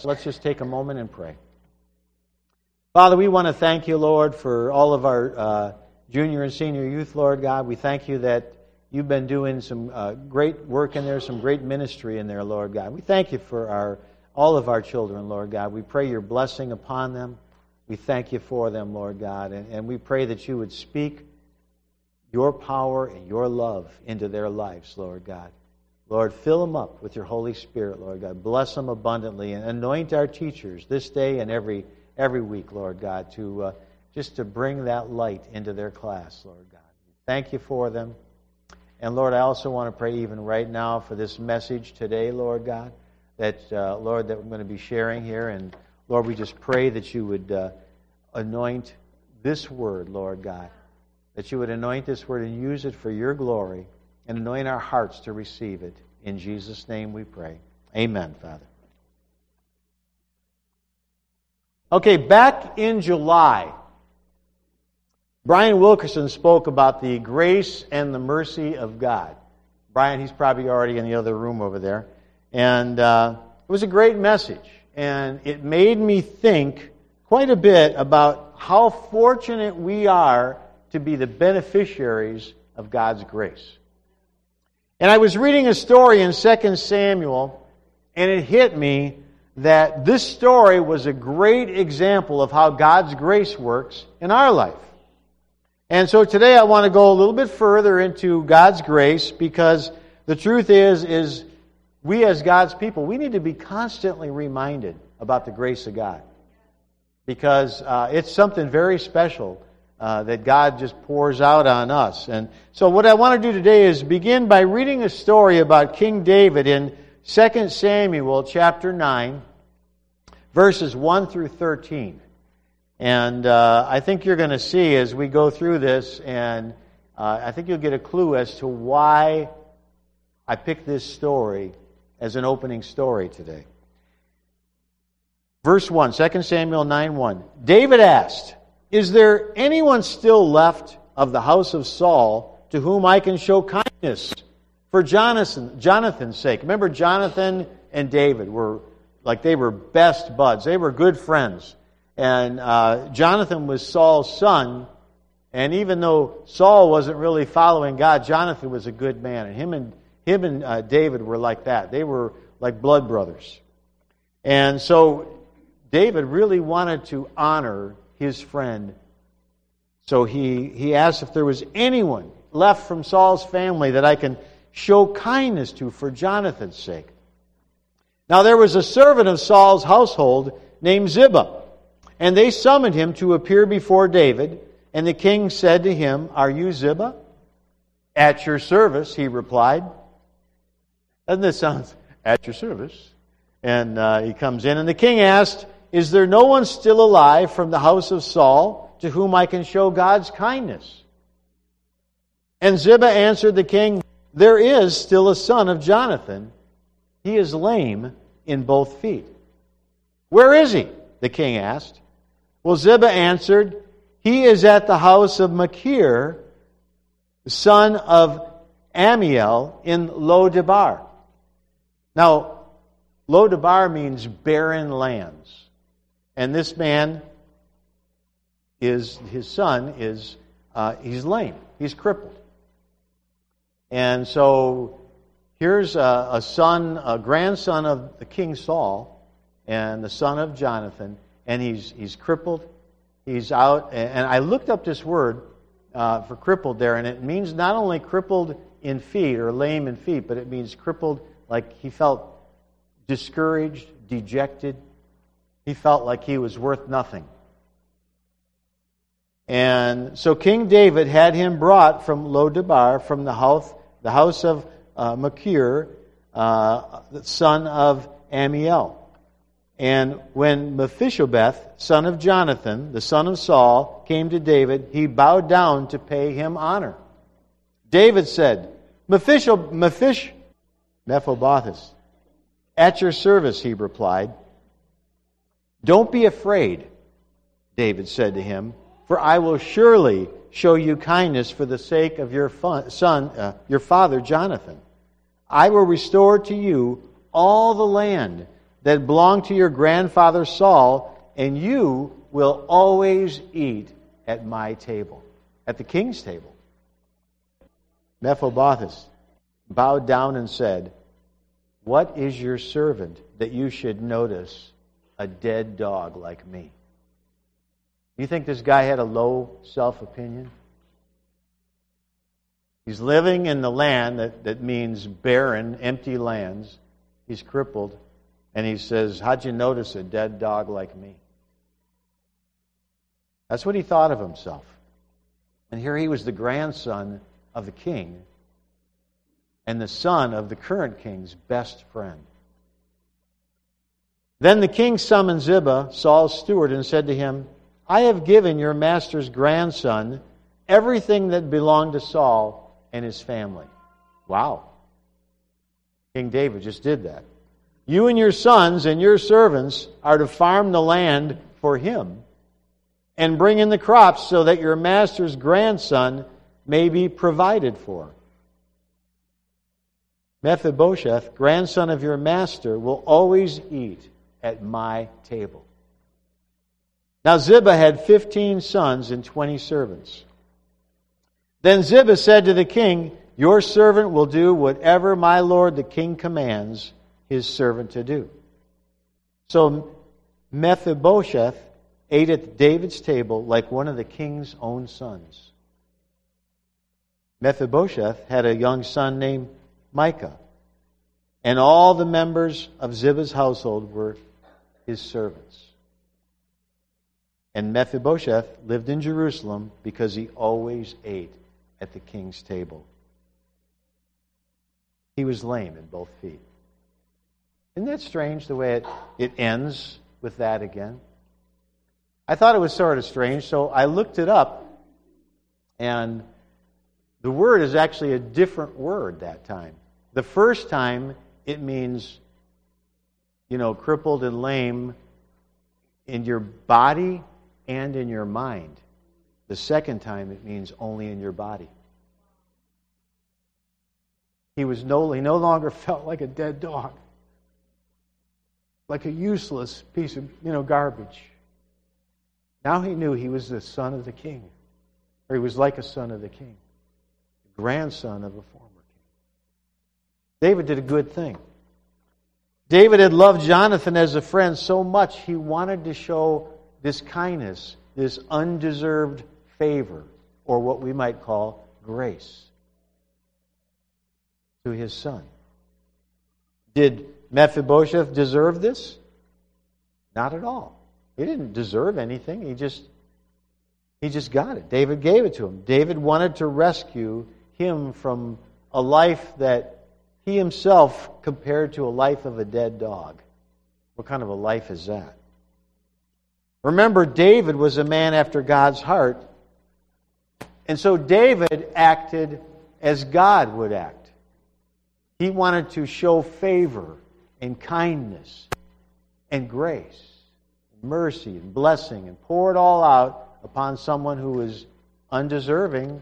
Let's just take a moment and pray. Father, we want to thank you, Lord, for all of our junior and senior youth, Lord God. We thank you that you've been doing some great work in there, some great ministry in there, Lord God. We thank you for all of our children, Lord God. We pray your blessing upon them. We thank you for them, Lord God. And we pray that you would speak your power and your love into their lives, Lord God. Lord, fill them up with your Holy Spirit, Lord God. Bless them abundantly and anoint our teachers this day and every week, Lord God, to just to bring that light into their class, Lord God. Thank you for them. And Lord, I also want to pray even right now for this message today, Lord God, that we're going to be sharing here. And Lord, we just pray that you would anoint this word, Lord God, that you would anoint this word and use it for your glory, and anoint our hearts to receive it. In Jesus' name we pray. Amen, Father. Okay, back in July, Brian Wilkerson spoke about the grace and the mercy of God. Brian, he's probably already in the other room over there. And it was a great message. And it made me think quite a bit about how fortunate we are to be the beneficiaries of God's grace. And I was reading a story in 2 Samuel, and it hit me that this story was a great example of how God's grace works in our life. And so today I want to go a little bit further into God's grace, because the truth is we as God's people, we need to be constantly reminded about the grace of God. Because it's something very special that God just pours out on us. And so what I want to do today is begin by reading a story about King David in 2 Samuel chapter 9, verses 1 through 13. And I think you're going to see as we go through this, and I think you'll get a clue as to why I picked this story as an opening story today. Verse 1, 2 Samuel 9:1. David asked, "Is there anyone still left of the house of Saul to whom I can show kindness for Jonathan's sake?" Remember, Jonathan and David were best buds. They were good friends. And Jonathan was Saul's son. And even though Saul wasn't really following God, Jonathan was a good man. And him and David were like that. They were like blood brothers. And so David really wanted to honor his friend. So he asked if there was anyone left from Saul's family that I can show kindness to for Jonathan's sake. Now there was a servant of Saul's household named Ziba, and they summoned him to appear before David. And the king said to him, "Are you Ziba?" "At your service," he replied. Doesn't this sound at your service? And he comes in, and the king asked, "Is there no one still alive from the house of Saul to whom I can show God's kindness?" And Ziba answered the king, "There is still a son of Jonathan. He is lame in both feet." "Where is he?" the king asked. Well, Ziba answered, "He is at the house of Machir, the son of Amiel, in Lo-debar." Now, Lo-debar means barren lands. And this man, his son is, he's lame. He's crippled. And so here's a grandson of the King Saul, and the son of Jonathan, and he's crippled. He's out, and I looked up this word for crippled there, and it means not only crippled in feet or lame in feet, but it means crippled like he felt discouraged, dejected. He felt like he was worth nothing. And so King David had him brought from Lo-debar, from the house of Machir, the son of Amiel. And when Mephibosheth, son of Jonathan, the son of Saul, came to David, he bowed down to pay him honor. David said, Mephibosheth, "At your service," he replied. "Don't be afraid," David said to him, "for I will surely show you kindness for the sake of your father Jonathan. I will restore to you all the land that belonged to your grandfather Saul, and you will always eat at my table, at the king's table. Mephibosheth bowed down and said, "What is your servant that you should notice a dead dog like me?" You think this guy had a low self-opinion? He's living in the land that means barren, empty lands. He's crippled. And he says, "How'd you notice a dead dog like me?" That's what he thought of himself. And here he was the grandson of the king and the son of the current king's best friend. Then the king summoned Ziba, Saul's steward, and said to him, "I have given your master's grandson everything that belonged to Saul and his family." Wow. King David just did that. "You and your sons and your servants are to farm the land for him and bring in the crops so that your master's grandson may be provided for. Mephibosheth, grandson of your master, will always eat at my table." Now Ziba had 15 sons and 20 servants. Then Ziba said to the king, "Your servant will do whatever my lord the king commands his servant to do." So Mephibosheth ate at David's table like one of the king's own sons. Mephibosheth had a young son named Micah, and all the members of Ziba's household were his servants. And Mephibosheth lived in Jerusalem because he always ate at the king's table. He was lame in both feet. Isn't that strange the way it ends with that again? I thought it was sort of strange, so I looked it up, and the word is actually a different word that time. The first time it means, crippled and lame in your body and in your mind. The second time it means only in your body. He no longer felt like a dead dog, like a useless piece of garbage. Now he knew he was the son of the king, or he was like a son of the king, the grandson of a former king. David did a good thing. David had loved Jonathan as a friend so much he wanted to show this kindness, this undeserved favor, or what we might call grace, to his son. Did Mephibosheth deserve this? Not at all. He didn't deserve anything. He just got it. David gave it to him. David wanted to rescue him from a life that he himself compared to a life of a dead dog. What kind of a life is that? Remember, David was a man after God's heart. And so David acted as God would act. He wanted to show favor and kindness and grace, and mercy and blessing, and pour it all out upon someone who was undeserving.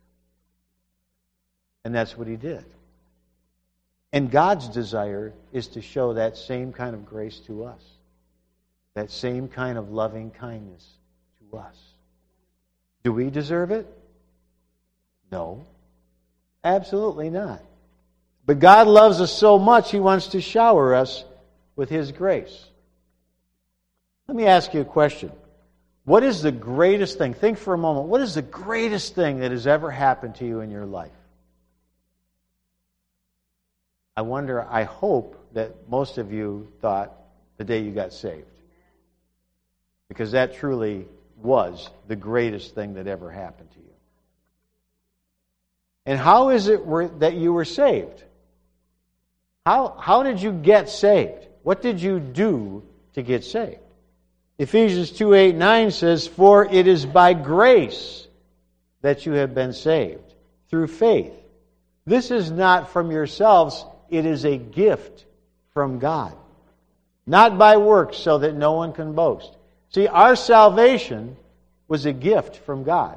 And that's what he did. And God's desire is to show that same kind of grace to us. That same kind of loving kindness to us. Do we deserve it? No. Absolutely not. But God loves us so much, He wants to shower us with His grace. Let me ask you a question. What is the greatest thing? Think for a moment. What is the greatest thing that has ever happened to you in your life? I hope that most of you thought the day you got saved. Because that truly was the greatest thing that ever happened to you. And how is it that you were saved? How did you get saved? What did you do to get saved? Ephesians 2:8-9 says, "For it is by grace that you have been saved, through faith. This is not from yourselves, it is a gift from God. Not by works, so that no one can boast." See, our salvation was a gift from God.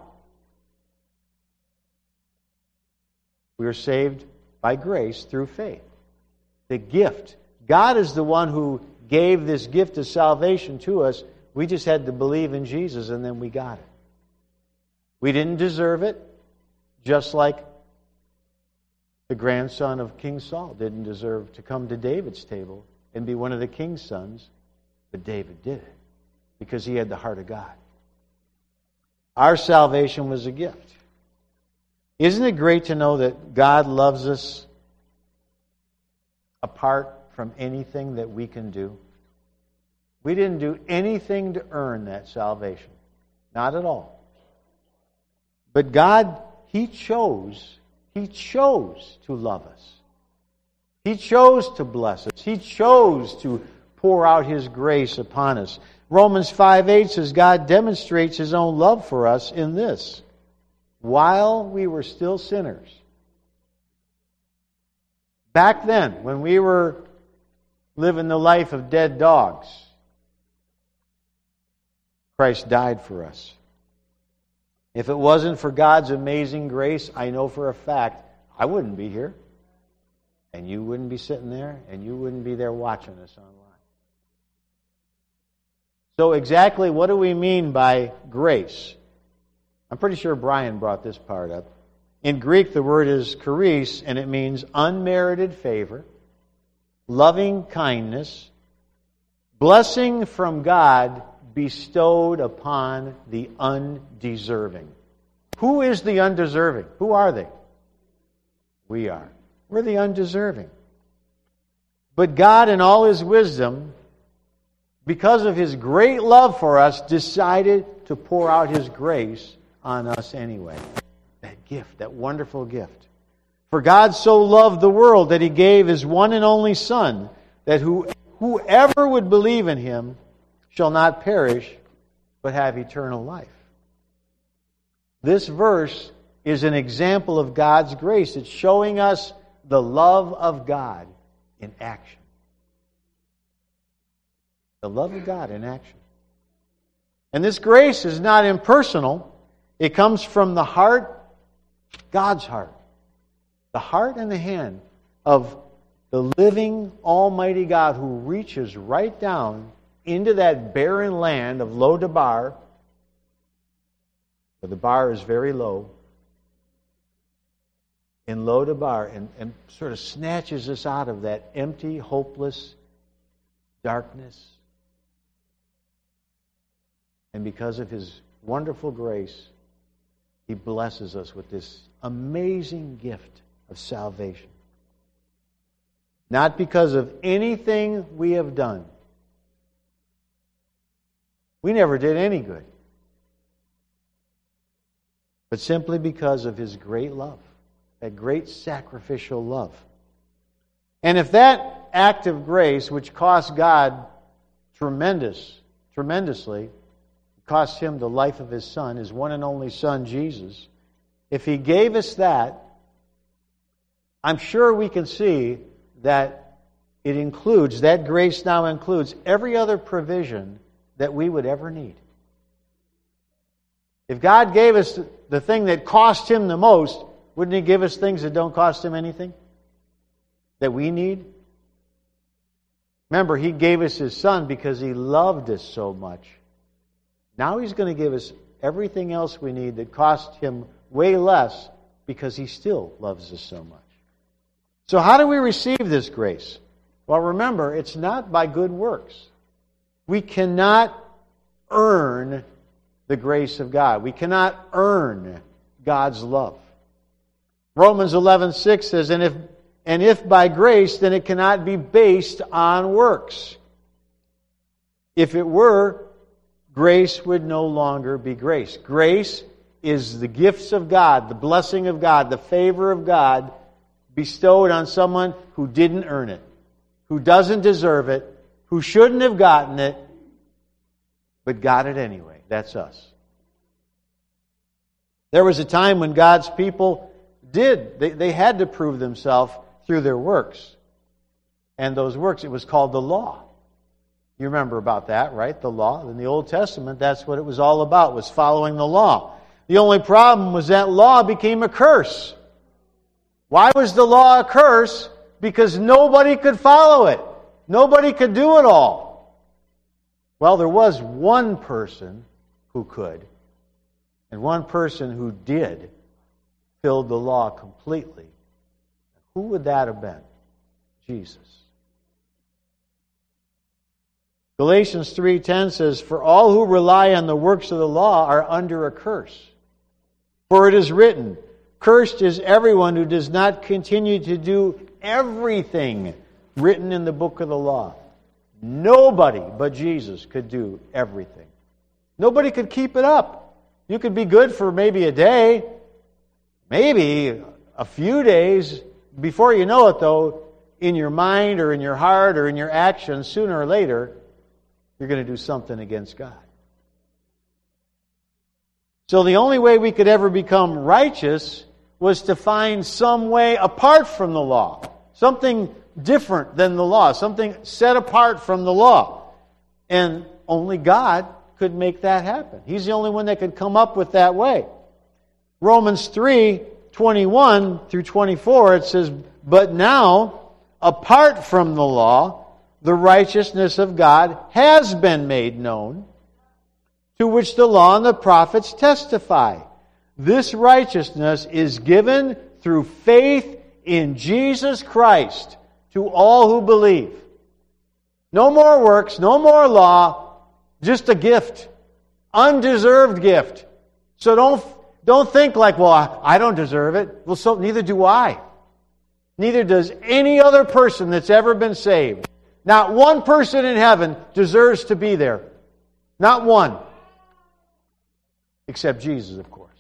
We were saved by grace through faith. The gift. God is the one who gave this gift of salvation to us. We just had to believe in Jesus, and then we got it. We didn't deserve it, just like the grandson of King Saul didn't deserve to come to David's table and be one of the king's sons, but David did it because he had the heart of God. Our salvation was a gift. Isn't it great to know that God loves us apart from anything that we can do? We didn't do anything to earn that salvation. Not at all. But God, He chose to love us. He chose to bless us. He chose to pour out His grace upon us. Romans 5:8 says God demonstrates His own love for us in this: while we were still sinners. Back then, when we were living the life of dead dogs, Christ died for us. If it wasn't for God's amazing grace, I know for a fact I wouldn't be here. And you wouldn't be sitting there, and you wouldn't be there watching us online. So exactly what do we mean by grace? I'm pretty sure Brian brought this part up. In Greek, the word is charis, and it means unmerited favor, loving kindness, blessing from God bestowed upon the undeserving. Who is the undeserving? Who are they? We are. We're the undeserving. But God, in all His wisdom, because of His great love for us, decided to pour out His grace on us anyway. That gift, that wonderful gift. For God so loved the world that He gave His one and only Son, that whoever would believe in Him shall not perish, but have eternal life. This verse is an example of God's grace. It's showing us the love of God in action. The love of God in action. And this grace is not impersonal. It comes from the heart, God's heart. The heart and the hand of the living Almighty God who reaches right down into that barren land of Lo-Debar, where the bar is very low, in Lo-Debar, and sort of snatches us out of that empty, hopeless darkness. And because of His wonderful grace, He blesses us with this amazing gift of salvation. Not because of anything we have done. We never did any good. But simply because of His great love. That great sacrificial love. And if that act of grace, which cost God tremendously, cost Him the life of His Son, His one and only Son, Jesus, if He gave us that, I'm sure we can see that it includes, that grace now includes every other provision that we would ever need. If God gave us the thing that cost Him the most, wouldn't He give us things that don't cost Him anything? That we need? Remember, He gave us His Son because He loved us so much. Now He's going to give us everything else we need that cost Him way less because He still loves us so much. So how do we receive this grace? Well, remember, it's not by good works. We cannot earn the grace of God. We cannot earn God's love. Romans 11:6 says, and if by grace, then it cannot be based on works. If it were, grace would no longer be grace. Grace is the gifts of God, the blessing of God, the favor of God bestowed on someone who didn't earn it, who doesn't deserve it, who shouldn't have gotten it, but got it anyway. That's us. There was a time when God's people they had to prove themselves through their works. And those works, it was called the law. You remember about that, right? The law. In the Old Testament, that's what it was all about, was following the law. The only problem was that law became a curse. Why was the law a curse? Because nobody could follow it. Nobody could do it all. Well, there was one person who could, and one person who did filled the law completely. Who would that have been? Jesus. Galatians 3:10 says, "For all who rely on the works of the law are under a curse. For it is written, 'Cursed is everyone who does not continue to do everything written in the book of the law.'" Nobody but Jesus could do everything. Nobody could keep it up. You could be good for maybe a day, maybe a few days. Before you know it, though, in your mind or in your heart or in your actions, sooner or later, you're going to do something against God. So the only way we could ever become righteous was to find some way apart from the law. Something different than the law. Something set apart from the law. And only God could make that happen. He's the only one that could come up with that way. Romans 3:21 through 24, it says, "But now, apart from the law, the righteousness of God has been made known, to which the law and the prophets testify. This righteousness is given through faith in Jesus Christ to all who believe." No more works, no more law, just a gift. Undeserved gift. So don't think like, well, I don't deserve it. Well, so neither do I. Neither does any other person that's ever been saved. Not one person in heaven deserves to be there. Not one. Except Jesus, of course.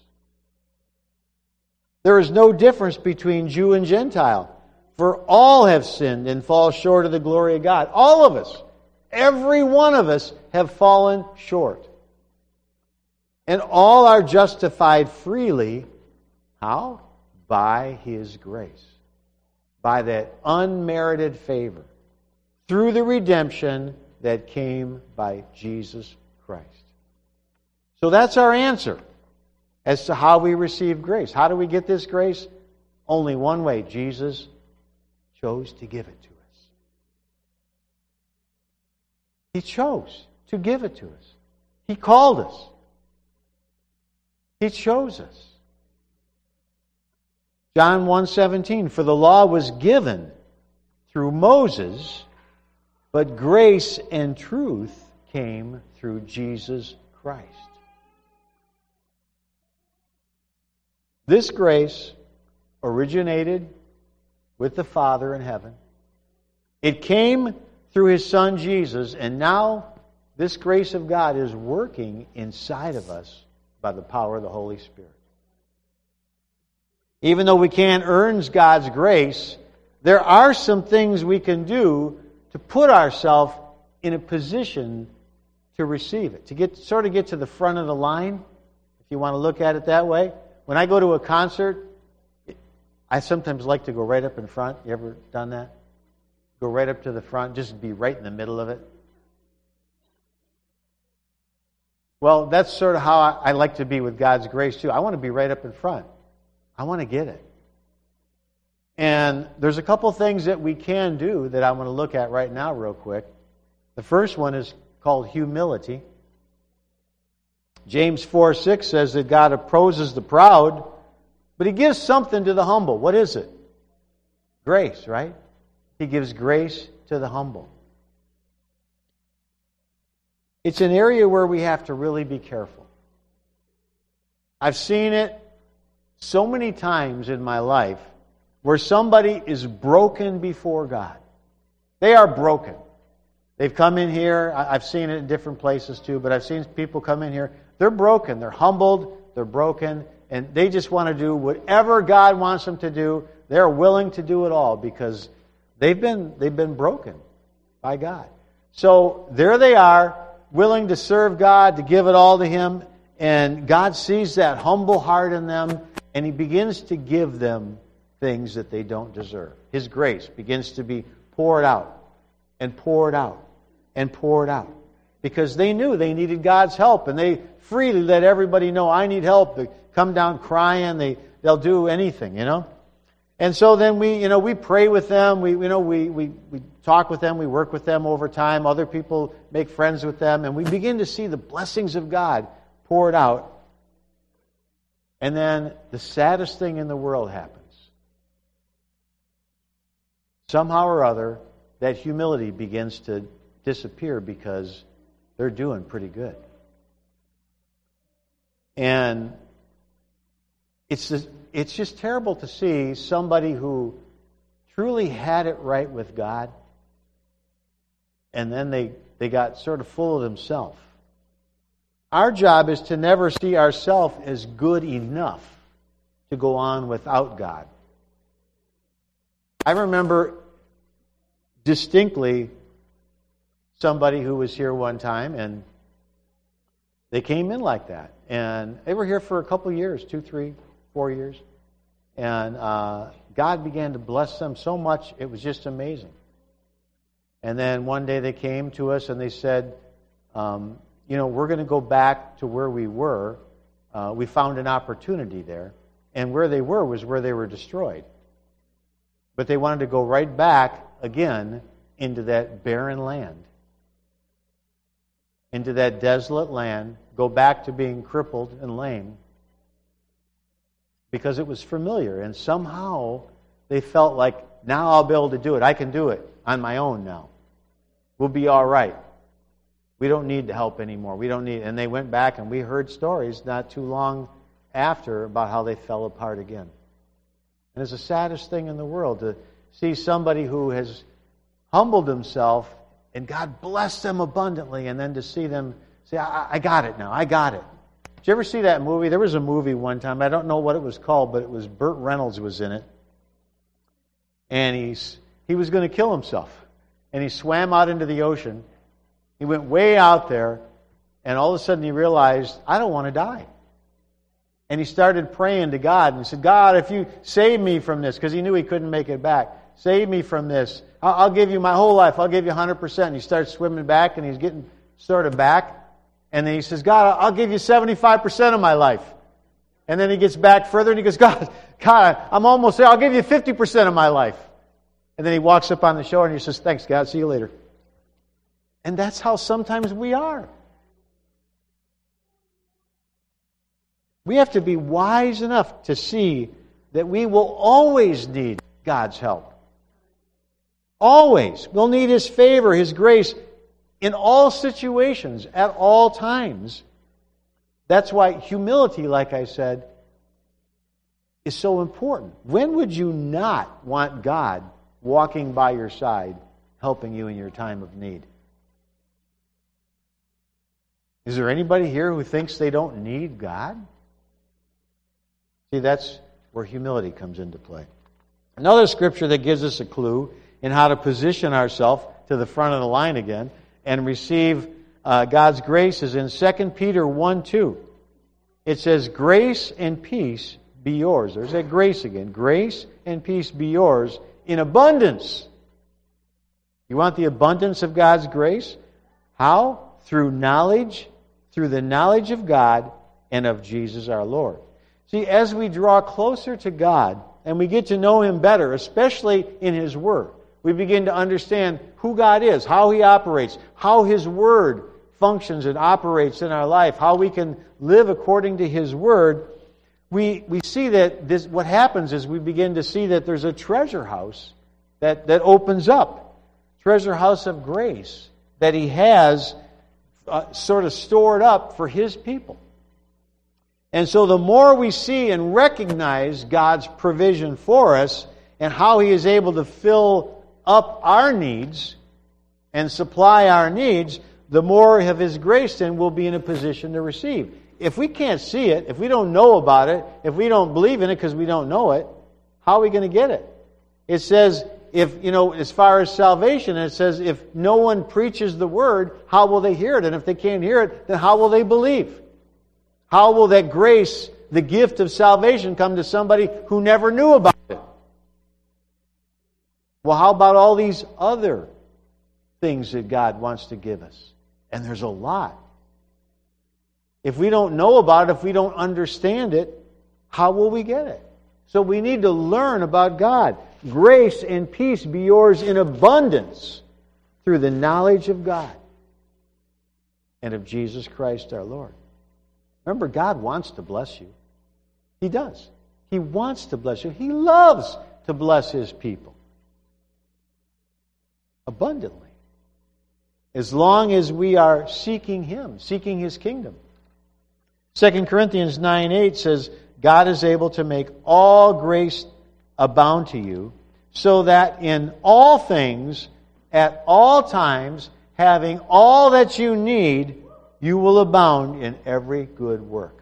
There is no difference between Jew and Gentile. For all have sinned and fall short of the glory of God. All of us. Every one of us have fallen short. And all are justified freely. How? By His grace. By that unmerited favor. Through the redemption that came by Jesus Christ. So that's our answer as to how we receive grace. How do we get this grace? Only one way. Jesus chose to give it to us. He chose to give it to us. He called us. He chose us. John 1:17, "For the law was given through Moses, but grace and truth came through Jesus Christ." This grace originated with the Father in heaven. It came through His Son Jesus, and now this grace of God is working inside of us by the power of the Holy Spirit. Even though we can't earn God's grace, there are some things we can do to put ourselves in a position to receive it, to get to the front of the line, if you want to look at it that way. When I go to a concert, I sometimes like to go right up in front. You ever done that? Go right up to the front, just be right in the middle of it. Well, that's sort of how I like to be with God's grace too. I want to be right up in front. I want to get it. And there's a couple things that we can do that I want to look at right now real quick. The first one is called humility. James 4:6 says that God opposes the proud, but He gives something to the humble. What is it? Grace, right? He gives grace to the humble. It's an area where we have to really be careful. I've seen it so many times in my life where somebody is broken before God. They are broken. They've come in here. I've seen it in different places too, but I've seen people come in here. They're broken. They're humbled. They're broken. And they just want to do whatever God wants them to do. They're willing to do it all because they've been broken by God. So there they are, willing to serve God, to give it all to Him. And God sees that humble heart in them, and He begins to give them things that they don't deserve. His grace begins to be poured out and poured out and poured out. Because they knew they needed God's help, and they freely let everybody know, I need help. They come down crying. They'll do anything, you know. And so then we pray with them, we talk with them, we work with them over time, other people make friends with them, and we begin to see the blessings of God poured out. And then the saddest thing in the world happens. Somehow or other, that humility begins to disappear because they're doing pretty good. And it's just terrible to see somebody who truly had it right with God, and then they got sort of full of themselves. Our job is to never see ourselves as good enough to go on without God. I remember distinctly somebody who was here one time, and they came in like that. And they were here for a couple of years, 2, 3, 4 years. And God began to bless them so much, it was just amazing. And then one day they came to us and they said, we're going to go back to where we were. We found an opportunity there. And where they were was where they were destroyed. But they wanted to go right back again into that barren land, into that desolate land, go back to being crippled and lame, because it was familiar. And somehow they felt like, now I'll be able to do it. I can do it on my own now. We'll be all right. We don't need the help anymore. And they went back, and we heard stories not too long after about how they fell apart again. And it's the saddest thing in the world to see somebody who has humbled himself and God blessed them abundantly, and then to see them say, I got it now. I got it. Did you ever see that movie? There was a movie one time. I don't know what it was called, but it was Burt Reynolds was in it. And he was going to kill himself. And he swam out into the ocean. He went way out there, and all of a sudden he realized, I don't want to die. And he started praying to God, and he said, God, if you save me from this, because he knew he couldn't make it back, save me from this. I'll give you my whole life. I'll give you 100%. And he starts swimming back, and he's getting sort of back. And then he says, God, I'll give you 75% of my life. And then he gets back further, and he goes, God, I'm almost there. I'll give you 50% of my life. And then he walks up on the shore, and he says, thanks, God. See you later. And that's how sometimes we are. We have to be wise enough to see that we will always need God's help. Always. We'll need His favor, His grace in all situations, at all times. That's why humility, like I said, is so important. When would you not want God walking by your side, helping you in your time of need? Is there anybody here who thinks they don't need God? See, that's where humility comes into play. Another scripture that gives us a clue in how to position ourselves to the front of the line again and receive God's grace is in 2 Peter 1:2. It says, grace and peace be yours. There's that grace again. Grace and peace be yours in abundance. You want the abundance of God's grace? How? Through knowledge, through the knowledge of God and of Jesus our Lord. See, as we draw closer to God and we get to know Him better, especially in His Word, we begin to understand who God is, how He operates, how His Word functions and operates in our life, how we can live according to His Word. We see that what happens is we begin to see that there's a treasure house that opens up. Treasure house of grace that He has sort of stored up for His people. And so the more we see and recognize God's provision for us and how He is able to fill up our needs and supply our needs, the more of His grace then we'll be in a position to receive. If we can't see it, if we don't know about it, if we don't believe in it because we don't know it, how are we going to get it? It says, as far as salvation, it says, if no one preaches the Word, how will they hear it? And if they can't hear it, then how will they believe? How will that grace, the gift of salvation, come to somebody who never knew about it? Well, how about all these other things that God wants to give us? And there's a lot. If we don't know about it, if we don't understand it, how will we get it? So we need to learn about God. Grace and peace be yours in abundance through the knowledge of God and of Jesus Christ our Lord. Remember, God wants to bless you. He does. He wants to bless you. He loves to bless His people. Abundantly. As long as we are seeking Him, seeking His kingdom. 2 Corinthians 9:8 says, God is able to make all grace abound to you, so that in all things, at all times, having all that you need, you will abound in every good work.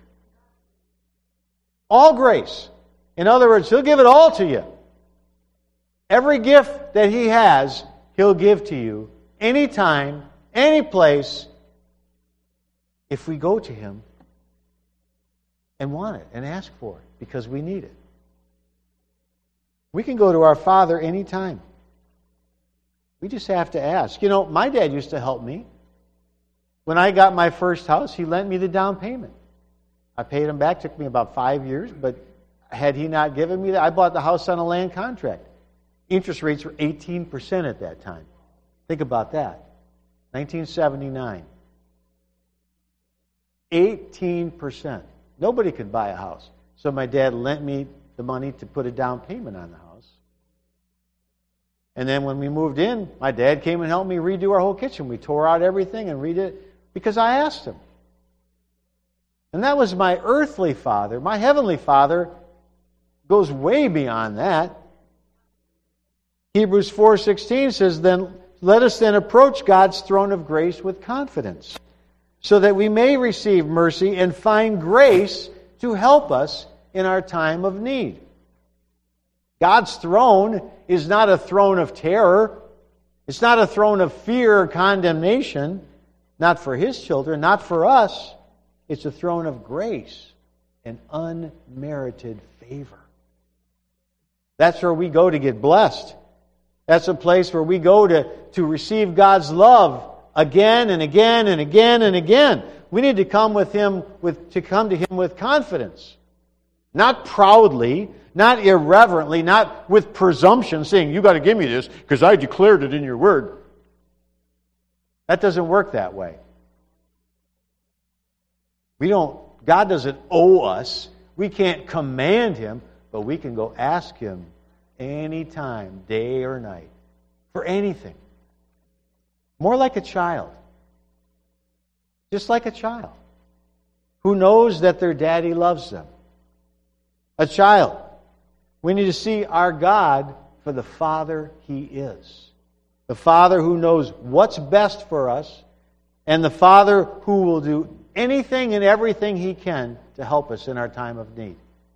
All grace. In other words, He'll give it all to you. Every gift that He has, He'll give to you anytime, any place, if we go to Him and want it and ask for it because we need it. We can go to our Father anytime. We just have to ask. You know, my dad used to help me. When I got my first house, he lent me the down payment. I paid him back. It took me about 5 years, but had he not given me that, I bought the house on a land contract. Interest rates were 18% at that time. Think about that. 1979. 18%. Nobody could buy a house. So my dad lent me the money to put a down payment on the house. And then when we moved in, my dad came and helped me redo our whole kitchen. We tore out everything and redid it because I asked him. And that was my earthly father. My heavenly Father goes way beyond that. Hebrews 4:16 says, "Then let us then approach God's throne of grace with confidence, so that we may receive mercy and find grace to help us in our time of need." God's throne is not a throne of terror. It's not a throne of fear or condemnation. Not for His children, not for us. It's a throne of grace and unmerited favor. That's where we go to get blessed. That's a place where we go to receive God's love again and again and again and again. We need to come to Him with confidence. Not proudly, not irreverently, not with presumption, saying, "You got to give me this because I declared it in your word." That doesn't work that way. God doesn't owe us. We can't command Him, but we can go ask Him anytime, day or night, for anything. More like a child. Just like a child who knows that their daddy loves them. A child. We need to see our God for the Father He is. The Father who knows what's best for us, and the Father who will do anything and everything He can to help us in our time of need.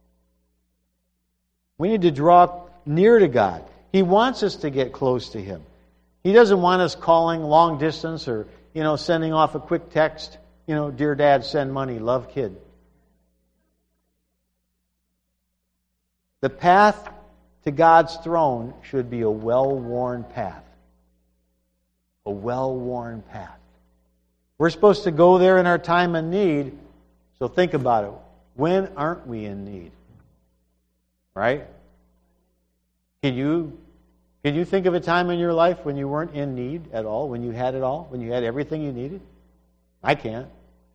We need to draw near to God. He wants us to get close to Him. He doesn't want us calling long distance or, sending off a quick text. "Dear Dad, send money. Love, kid." The path to God's throne should be a well-worn path. A well-worn path. We're supposed to go there in our time of need, so think about it. When aren't we in need? Right? Can you think of a time in your life when you weren't in need at all, when you had it all, when you had everything you needed? I can't.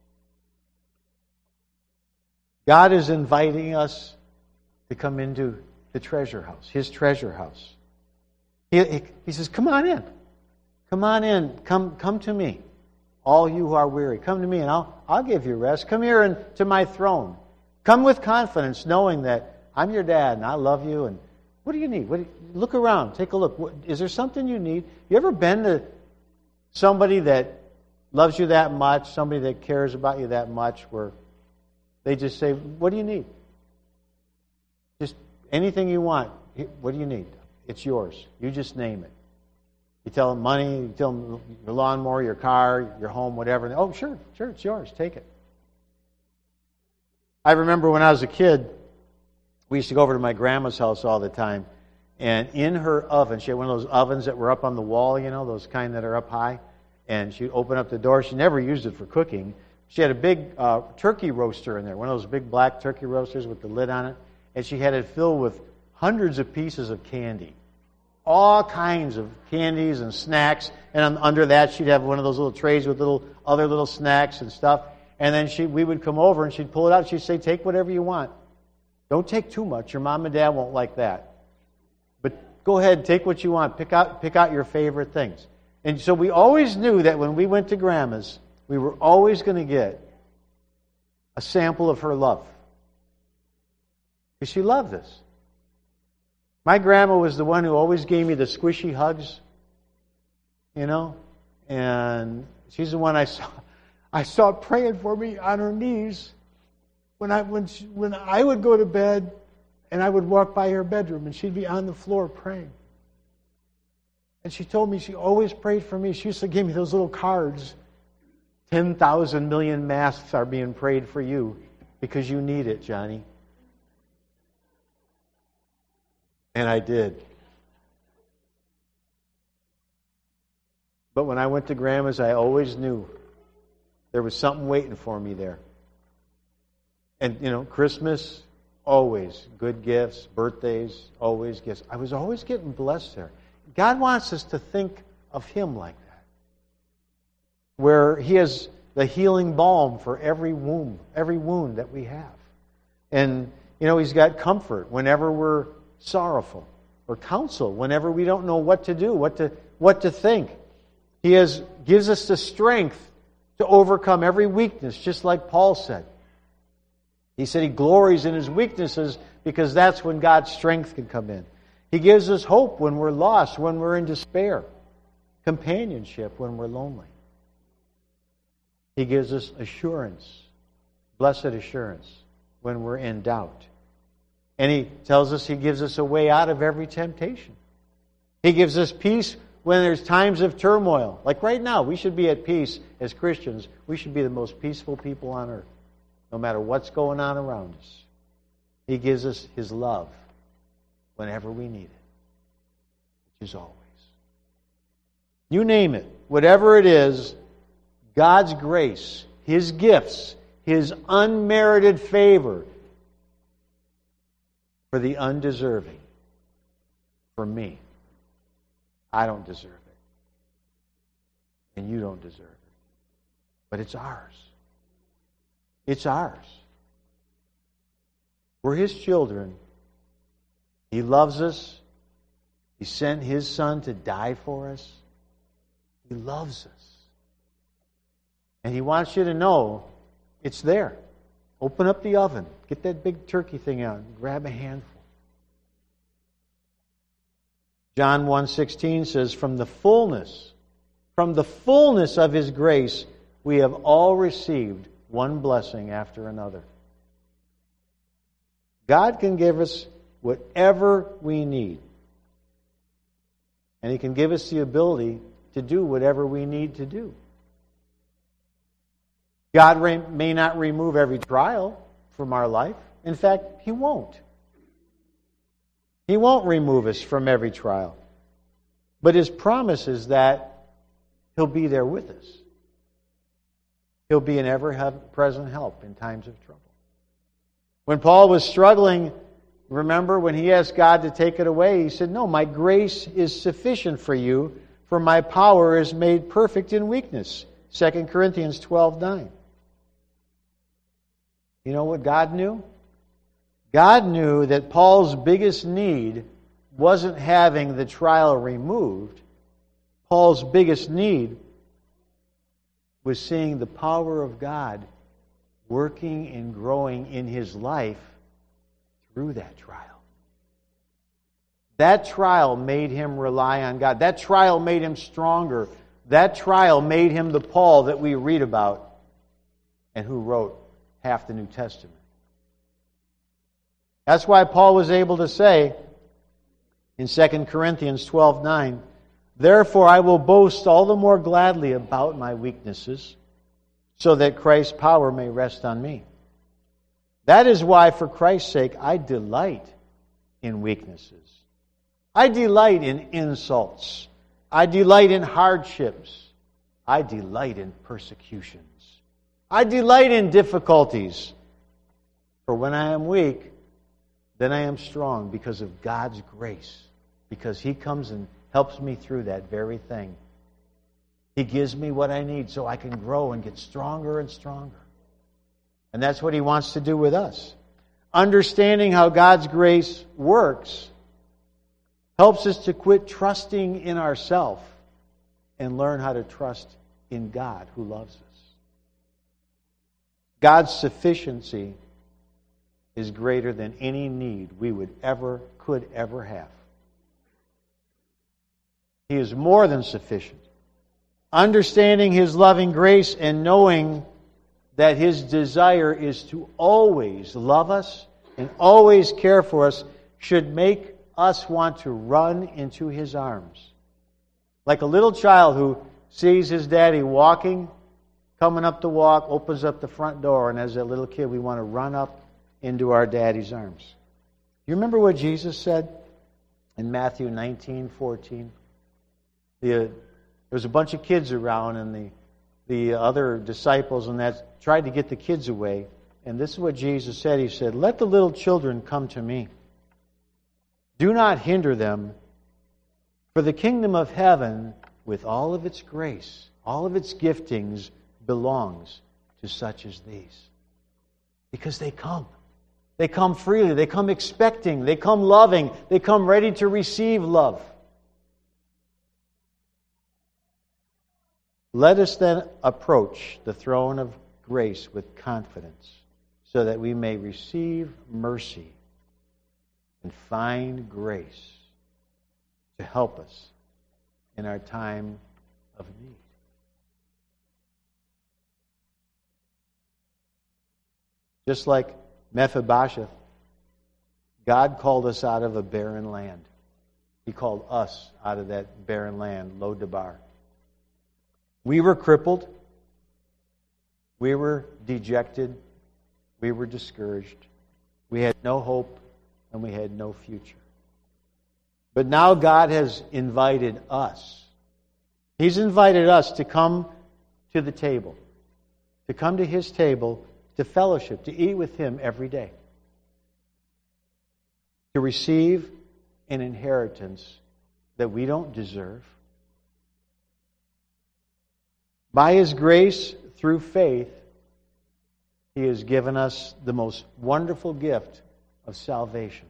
God is inviting us to come into the treasure house, His treasure house. He says, "Come on in. Come on in. Come to me. All you who are weary, come to me and I'll give you rest. Come here and to my throne. Come with confidence, knowing that I'm your dad and I love you. And what do you need? Look around. Take a look. Is there something you need? You ever been to somebody that loves you that much, somebody that cares about you that much, where they just say, "What do you need? Just anything you want. What do you need? It's yours. You just name it." You tell them money, you tell them your lawnmower, your car, your home, whatever. "Oh, sure, it's yours. Take it." I remember when I was a kid, we used to go over to my grandma's house all the time. And in her oven, she had one of those ovens that were up on the wall, those kind that are up high. And she'd open up the door. She never used it for cooking. She had a big turkey roaster in there, one of those big black turkey roasters with the lid on it. and she had it filled with hundreds of pieces of candy. All kinds of candies and snacks, and under that she'd have one of those little trays with other little snacks and stuff. And then we would come over and she'd pull it out. She'd say, "Take whatever you want. Don't take too much. Your mom and dad won't like that. But go ahead, take what you want. Pick out your favorite things." And so we always knew that when we went to Grandma's, we were always going to get a sample of her love. Because she loved us. My grandma was the one who always gave me the squishy hugs, and she's the one I saw praying for me on her knees when I would go to bed and I would walk by her bedroom and she'd be on the floor praying. And she told me she always prayed for me. She used to give me those little cards. 10,000 million masks are being prayed for you because you need it, Johnny. And I did. But when I went to Grandma's, I always knew there was something waiting for me there. And, Christmas, always good gifts. Birthdays, always gifts. I was always getting blessed there. God wants us to think of Him like that. Where He has the healing balm for every wound that we have. And, He's got comfort whenever we're sorrowful, or counsel whenever we don't know what to do, what to think. He gives us the strength to overcome every weakness, just like Paul said. He said he glories in his weaknesses because that's when God's strength can come in. He gives us hope when we're lost, when we're in despair, companionship when we're lonely. He gives us assurance, blessed assurance, when we're in doubt. And He tells us He gives us a way out of every temptation. He gives us peace when there's times of turmoil. Like right now, we should be at peace as Christians. We should be the most peaceful people on earth, no matter what's going on around us. He gives us His love whenever we need it, which is always. You name it, whatever it is, God's grace, His gifts, His unmerited favor, for the undeserving. For me. I don't deserve it. And you don't deserve it. But it's ours. It's ours. We're His children. He loves us. He sent His Son to die for us. He loves us. And He wants you to know it's there. Open up the oven. Get that big turkey thing out. And grab a handful. John 1:16 says, From the fullness of His grace, we have all received one blessing after another. God can give us whatever we need. And He can give us the ability to do whatever we need to do. God may not remove every trial from our life. In fact, He won't. He won't remove us from every trial. But His promise is that He'll be there with us. He'll be an ever-present help in times of trouble. When Paul was struggling, remember when he asked God to take it away, he said, No, my grace is sufficient for you, for my power is made perfect in weakness. 2 Corinthians 12:9. You know what God knew? God knew that Paul's biggest need wasn't having the trial removed. Paul's biggest need was seeing the power of God working and growing in his life through that trial. That trial made him rely on God. That trial made him stronger. That trial made him the Paul that we read about and who wrote half the New Testament. That's why Paul was able to say in 2 Corinthians 12:9, Therefore I will boast all the more gladly about my weaknesses, so that Christ's power may rest on me. That is why, for Christ's sake, I delight in weaknesses. I delight in insults. I delight in hardships. I delight in persecutions. I delight in difficulties. For when I am weak, then I am strong because of God's grace. Because He comes and helps me through that very thing. He gives me what I need so I can grow and get stronger and stronger. And that's what He wants to do with us. Understanding how God's grace works helps us to quit trusting in ourselves and learn how to trust in God who loves us. God's sufficiency is greater than any need we could ever have. He is more than sufficient. Understanding His loving grace and knowing that His desire is to always love us and always care for us should make us want to run into His arms. Like a little child who sees his daddy walking, coming up the walk, opens up the front door, and as a little kid we want to run up into our daddy's arms. You remember what Jesus said in Matthew 19:14? There was a bunch of kids around, and the other disciples and that tried to get the kids away. And this is what Jesus said. He said, "Let the little children come to me. Do not hinder them, for the kingdom of heaven, with all of its grace, all of its giftings, belongs to such as these." Because they come. They come freely. They come expecting. They come loving. They come ready to receive love. Let us then approach the throne of grace with confidence, so that we may receive mercy and find grace to help us in our time of need. Just like Mephibosheth, God called us out of a barren land. He called us out of that barren land, Lo-Debar. We were crippled. We were dejected. We were discouraged. We had no hope, and we had no future. But now God has invited us. He's invited us to come to the table, to come to His table, to fellowship, to eat with Him every day, to receive an inheritance that we don't deserve. By His grace, through faith, He has given us the most wonderful gift of salvation.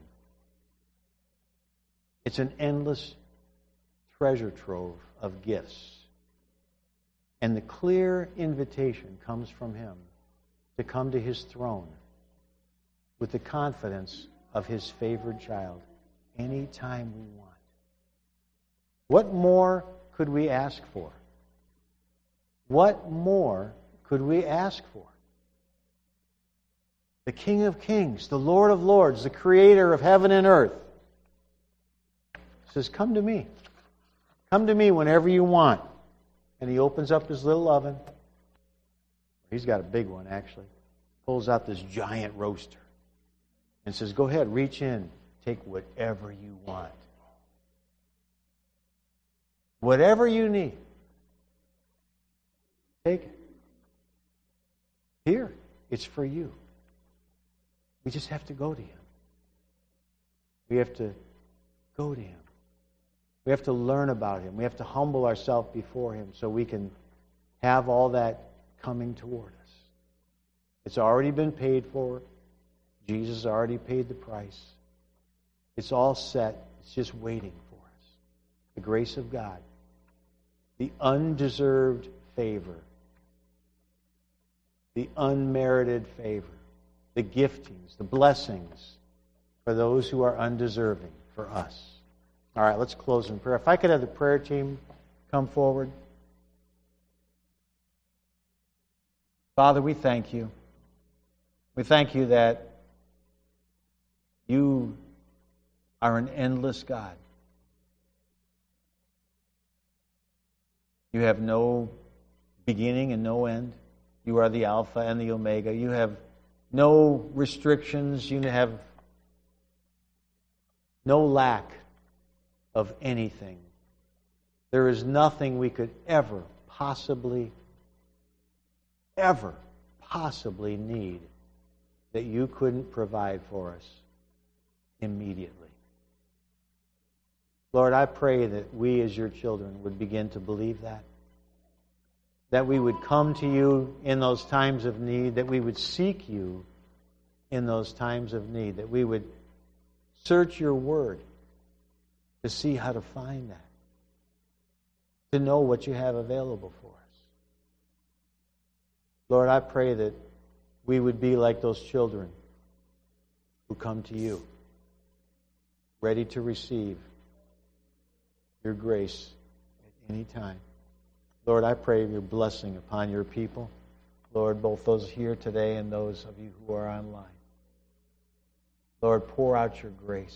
It's an endless treasure trove of gifts. And the clear invitation comes from Him to come to His throne with the confidence of His favored child anytime we want. What more could we ask for? What more could we ask for? The King of Kings, the Lord of Lords, the Creator of heaven and earth, says, "Come to me. Come to me whenever you want." And He opens up His little oven. He's got a big one, actually. Pulls out this giant roaster and says, "Go ahead, reach in. Take whatever you want. Whatever you need. Take it. Here, it's for you." We just have to go to Him. We have to go to Him. We have to learn about Him. We have to humble ourselves before Him so we can have all that coming toward us. It's already been paid for. Jesus already paid the price. It's all set. It's just waiting for us. The grace of God. The undeserved favor. The unmerited favor. The giftings, the blessings for those who are undeserving, for us. All right, let's close in prayer. If I could have the prayer team come forward. Father, we thank You. We thank You that You are an endless God. You have no beginning and no end. You are the Alpha and the Omega. You have no restrictions. You have no lack of anything. There is nothing we could ever possibly need that You couldn't provide for us. immediately. Lord, I pray that we as your children would begin to believe that. That we would come to you in those times of need, that we would seek you in those times of need, that we would search your word to see how to find that, to know what you have available for us. Lord, I pray that we would be like those children who come to you, ready to receive your grace at any time. Lord, I pray your blessing upon your people. Lord, both those here today and those of you who are online. Lord, pour out your grace,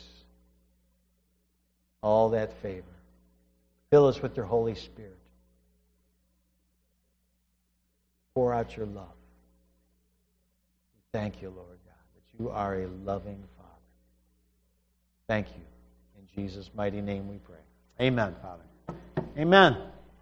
all that favor. Fill us with your Holy Spirit. Pour out your love. Thank you, Lord God, that you are a loving Father. Thank you. In Jesus' mighty name we pray. Amen, Father. Amen.